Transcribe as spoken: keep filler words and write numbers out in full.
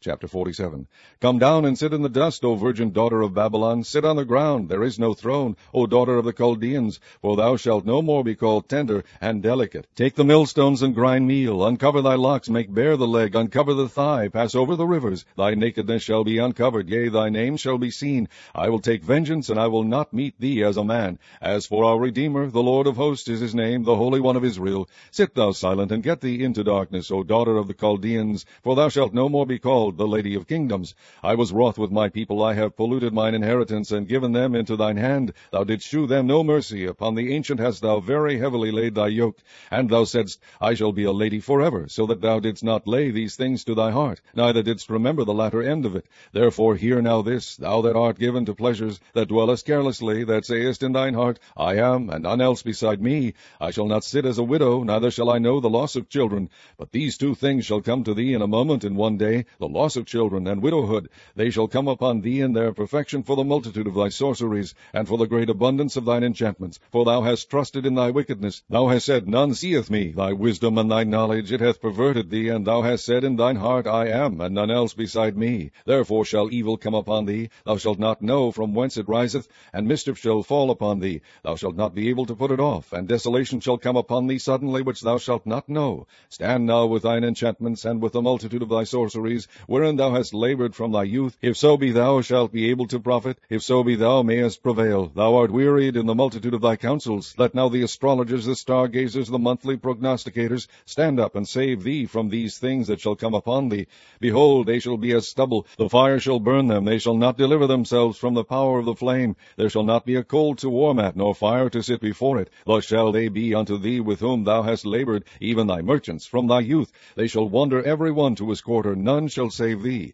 Chapter forty-seven. Come down and sit in the dust, O virgin daughter of Babylon. Sit on the ground, there is no throne, O daughter of the Chaldeans, for thou shalt no more be called tender and delicate. Take the millstones and grind meal, uncover thy locks, make bare the leg, uncover the thigh, pass over the rivers. Thy nakedness shall be uncovered, yea, thy name shall be seen. I will take vengeance, and I will not meet thee as a man. As for our Redeemer, the Lord of hosts is his name, the Holy One of Israel. Sit thou silent, and get thee into darkness, O daughter of the Chaldeans, for thou shalt no more be called the Lady of Kingdoms. I was wroth with my people, I have polluted mine inheritance, and given them into thine hand. Thou didst shew them no mercy. Upon the ancient hast thou very heavily laid thy yoke. And thou saidst, I shall be a lady forever, so that thou didst not lay these things to thy heart, neither didst remember the latter end of it. Therefore hear now this, thou that art given to pleasures, that dwellest carelessly, that sayest in thine heart, I am, and none else beside me. I shall not sit as a widow, neither shall I know the loss of children. But these two things shall come to thee in a moment, in one day, the loss of children and widowhood. They shall come upon thee in their perfection for the multitude of thy sorceries, and for the great abundance of thine enchantments. For thou hast trusted in thy wickedness. Thou hast said, None seeth me. Thy wisdom and thy knowledge, it hath perverted thee, and thou hast said in thine heart, I am, and none else beside me. Therefore shall evil come upon thee. Thou shalt not know from whence it riseth, and mischief shall fall upon thee. Thou shalt not be able to put it off, and desolation shall come upon thee suddenly, which thou shalt not know. Stand now with thine enchantments, and with the multitude of thy sorceries, wherein thou hast labored from thy youth. If so be thou shalt be able to profit, if so be thou mayest prevail. Thou art wearied in the multitude of thy counsels. Let now the astrologers, the stargazers, the monthly prognosticators, stand up and save thee from these things that shall come upon thee. Behold, they shall be as stubble. The fire shall burn them. They shall not deliver themselves from the power of the flame. There shall not be a coal to warm at, nor fire to sit before it. Thus shall they be unto thee with whom thou hast labored, even thy merchants from thy youth. They shall wander every one to his quarter. None shall save thee.